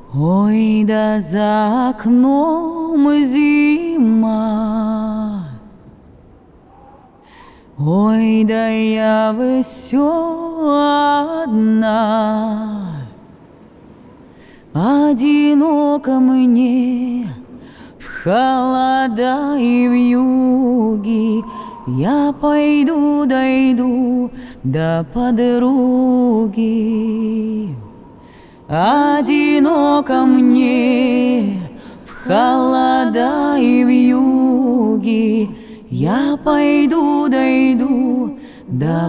Ой, да за окном зима, ой, да я всё одна, одиноко мне в холода и вьюги. Я пойду, дойду до подруги. Одиноко мне в холода и вьюги. Я пойду, дойду до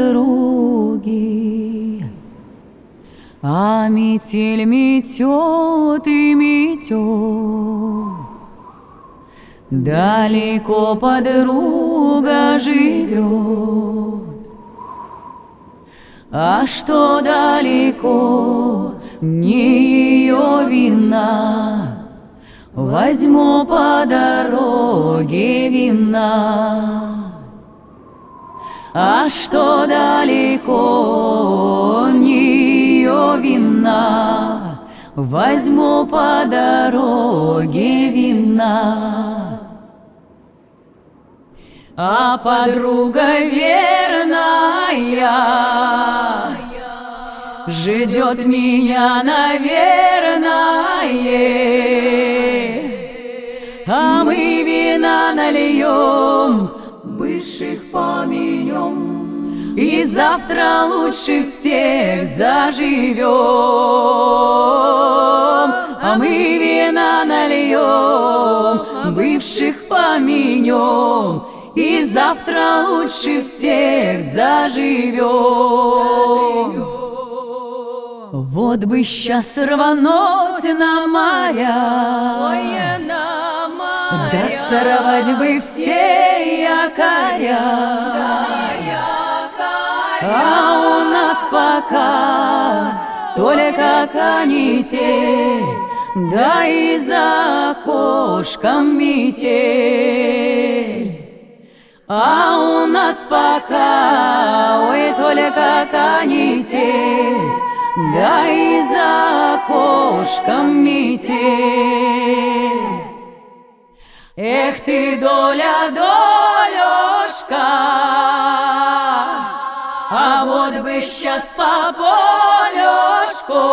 подруги. А метель метет и метет, далеко подруга живет. А что далеко, не ее вина, возьму по дороге вина. А что далеко, не ее вина, возьму по дороге вина. А подруга верная ждет меня, наверное. А мы вина нальем, бывших поменем, и завтра лучше всех заживем. А мы вина нальем, бывших поменем, и завтра лучше всех заживем. Вот бы сейчас рвануть на моря, да сорвать бы все якоря. А у нас пока только канитель, да и за окошком метель. А у нас пока, ой, только канитель, да и за окошком метель. Эх ты, доля, долюшка, а вот бы сейчас по полюшку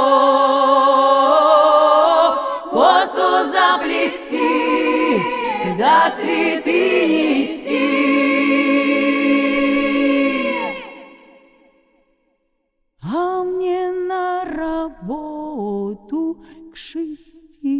косу заплести, да цветы нести. А мне на работу к 6.